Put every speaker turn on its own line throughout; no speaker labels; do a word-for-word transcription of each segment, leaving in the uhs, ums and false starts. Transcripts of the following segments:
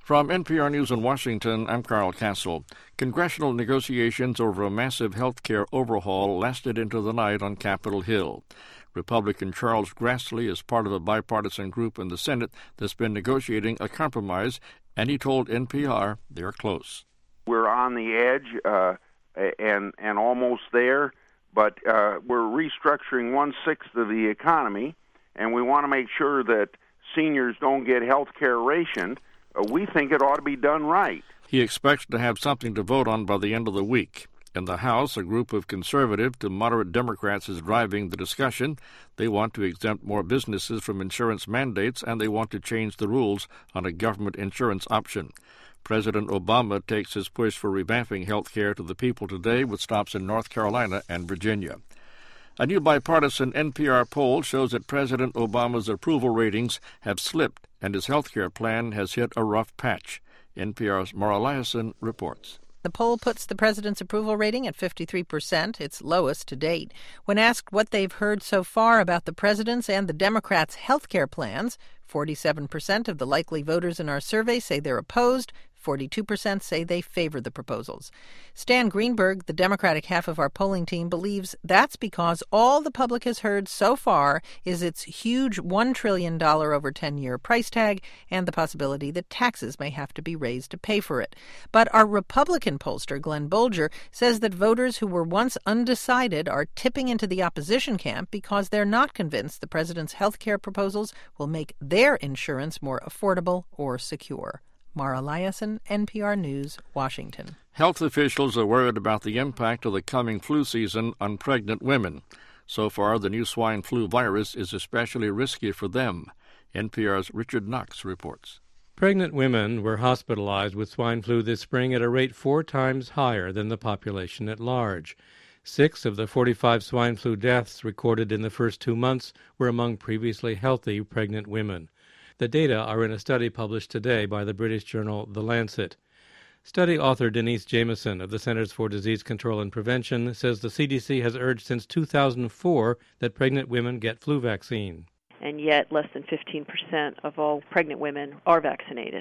From N P R News in Washington, I'm Carl Castle. Congressional negotiations over a massive health care overhaul lasted into the night on Capitol Hill. Republican Charles Grassley is part of a bipartisan group in the Senate that's been negotiating a compromise, and he told N P R they're close.
We're on the edge uh, and and almost there, but uh, we're restructuring one-sixth of the economy, and we want to make sure that seniors don't get health care rationed. Uh, we think it ought to be done right.
He expects to have something to vote on by the end of the week. In the House, a group of conservative to moderate Democrats is driving the discussion. They want to exempt more businesses from insurance mandates, and they want to change the rules on a government insurance option. President Obama takes his push for revamping health care to the people today with stops in North Carolina and Virginia. A new bipartisan N P R poll shows that President Obama's approval ratings have slipped and his health care plan has hit a rough patch. N P R's Mara Liasson reports.
The poll puts the president's approval rating at fifty-three percent, its lowest to date. When asked what they've heard so far about the president's and the Democrats' health care plans, forty-seven percent of the likely voters in our survey say they're opposed. forty-two percent say they favor the proposals. Stan Greenberg, the Democratic half of our polling team, believes that's because all the public has heard so far is its huge one trillion dollars over ten-year price tag and the possibility that taxes may have to be raised to pay for it. But our Republican pollster, Glenn Bolger, says that voters who were once undecided are tipping into the opposition camp because they're not convinced the president's health care proposals will make their insurance more affordable or secure. Mara Liasson, N P R News, Washington.
Health officials are worried about the impact of the coming flu season on pregnant women. So far, the new swine flu virus is especially risky for them. N P R's Richard Knox reports.
Pregnant women were hospitalized with swine flu this spring at a rate four times higher than the population at large. Six of the forty-five swine flu deaths recorded in the first two months were among previously healthy pregnant women. The data are in a study published today by the British journal The Lancet. Study author Denise Jameson of the Centers for Disease Control and Prevention says the C D C has urged since two thousand four that pregnant women get flu vaccine.
And yet less than fifteen percent of all pregnant women are vaccinated.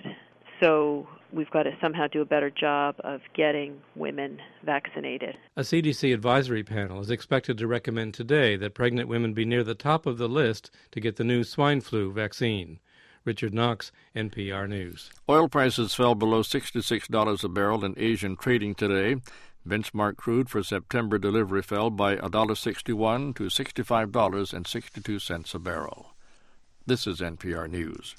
So we've got to somehow do a better job of getting women vaccinated.
A C D C advisory panel is expected to recommend today that pregnant women be near the top of the list to get the new swine flu vaccine. Richard Knox, N P R News.
Oil prices fell below sixty-six dollars a barrel in Asian trading today. Benchmark crude for September delivery fell by one dollar sixty-one to sixty-five dollars and sixty-two cents a barrel. This is N P R News.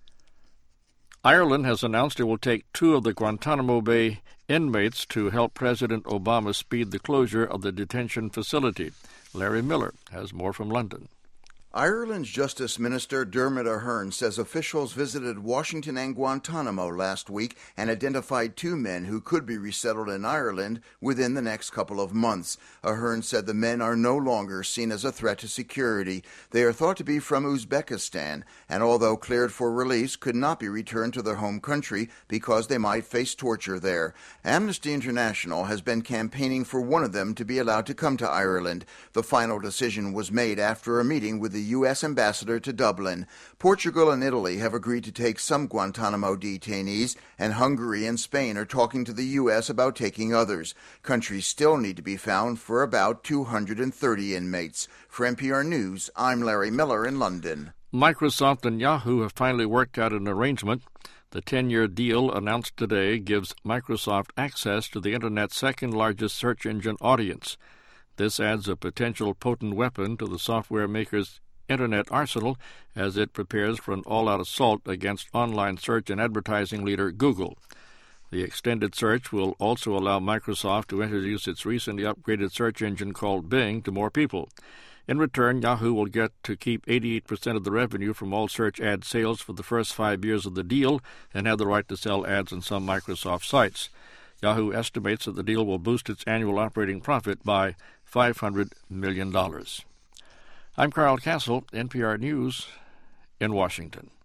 Ireland has announced it will take two of the Guantanamo Bay inmates to help President Obama speed the closure of the detention facility. Larry Miller has more from London.
Ireland's Justice Minister Dermot Ahern says officials visited Washington and Guantanamo last week and identified two men who could be resettled in Ireland within the next couple of months. Ahern said the men are no longer seen as a threat to security. They are thought to be from Uzbekistan, and although cleared for release, could not be returned to their home country because they might face torture there. Amnesty International has been campaigning for one of them to be allowed to come to Ireland. The final decision was made after a meeting with the U S ambassador to Dublin. Portugal and Italy have agreed to take some Guantanamo detainees, and Hungary and Spain are talking to the U S about taking others. Countries still need to be found for about two hundred thirty inmates. For N P R News, I'm Larry Miller in London.
Microsoft and Yahoo have finally worked out an arrangement. The ten-year deal announced today gives Microsoft access to the Internet's second-largest search engine audience. This adds a potential potent weapon to the software maker's Internet arsenal as it prepares for an all-out assault against online search and advertising leader Google. The extended search will also allow Microsoft to introduce its recently upgraded search engine called Bing to more people. In return, Yahoo will get to keep eighty-eight percent of the revenue from all search ad sales for the first five years of the deal and have the right to sell ads on some Microsoft sites. Yahoo estimates that the deal will boost its annual operating profit by five hundred million dollars. I'm Carl Castle, N P R News in Washington.